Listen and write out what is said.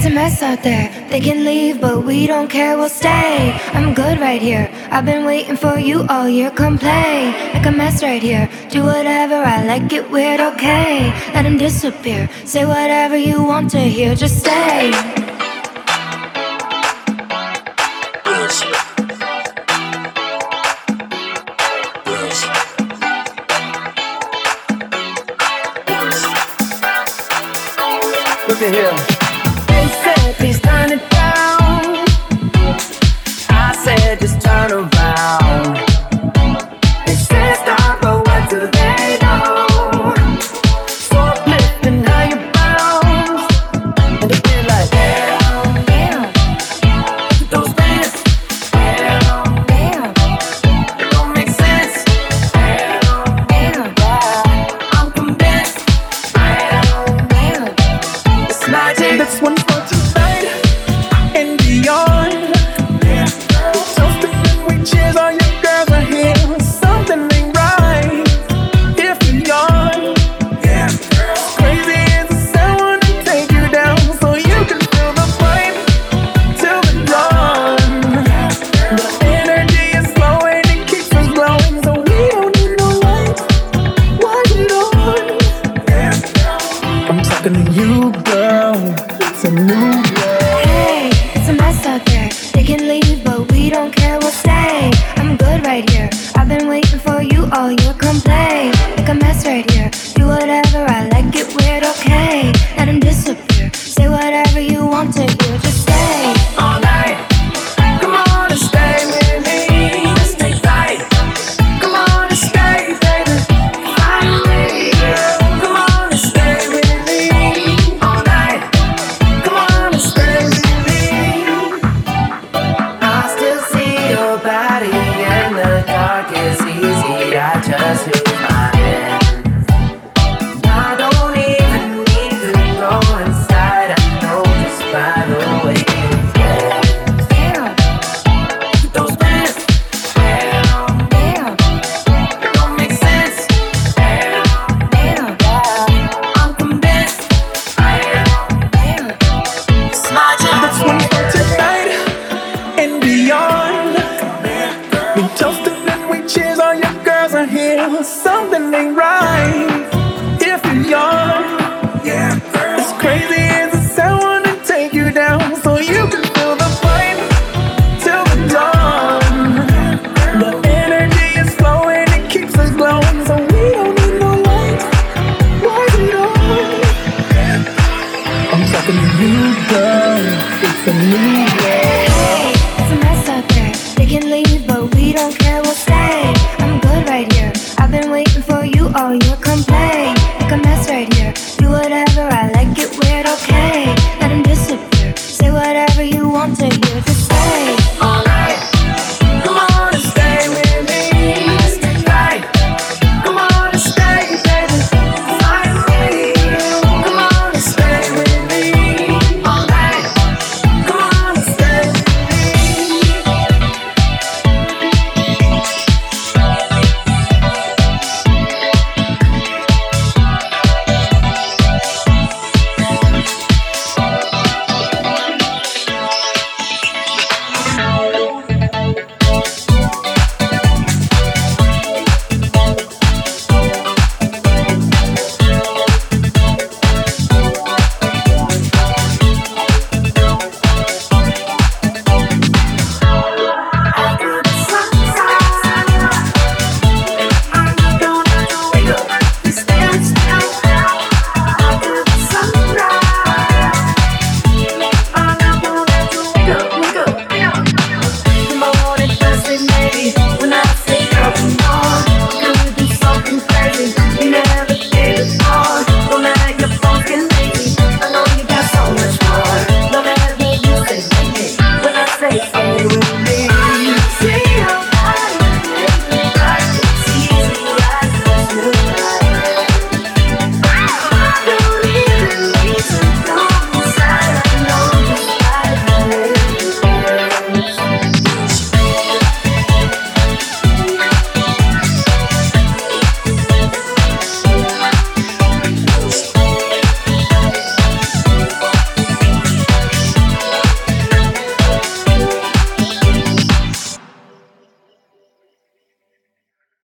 mess out there. They can leave, but we don't care, we'll stay. I'm good right here. I've been waiting for you all year. Come play like a mess right here. Do whatever I like, it weird, okay. Let him disappear. Say whatever you want to hear, just stay. Look at here. They said please turn it down. I said just turn around. They said stop, but what do they know? So uplifting how you bounce, and they feel like damn, damn. Those bands, damn, damn. It don't make sense, damn, damn. I'm convinced, damn, damn. It's magic. That's one for tonight and beyond. We're toasting and we cheers. All your girls are here. Something ain't right if you're young. It's crazy as the sound wanna take you down, so you can feel the vibe till the dawn. The energy is flowing, it keeps us glowing, so we don't need no lights. Watch it on. I'm talking to you, girl. It's a new world. Hey, it's a mess out there. They can leave, but we don't care, we'll stay. I'm good right here. I've been waiting for you all year. Come play like a mess right here. Do whatever I like, it weird, okay. Let him disappear. Say whatever you want to hear, just stay. All night, come on and stay with me. Let's take flight. Come on and stay, baby. Finally, come on and stay with me. All night, come on and stay with me. I still see your body in the dark. It's easy, I just use my hand. I don't even need to go inside. I know just by the way you dance. Damn, Those bands, damn, damn, it don't make sense. Damn, damn, I'm convinced. Damn, damn. it's magic. That's one for tonight and beyond. We toasted and we cheers. All your girls are here. Something ain't right if you're young. It's crazy as the sound wanna take you down, so you can feel the vibe till the dawn. The energy is flowing, it keeps us glowing, so we don't need no lights. Watch it on. I'm talking to you, girl. It's a new world. Hey, it's a mess out there. They can leave, but we don't care, we'll stay. I'm good right here. I've been waiting for you all year. Come play like a mess right here. Do whatever I like, it weird, okay. Let him disappear. Say whatever you want to hear.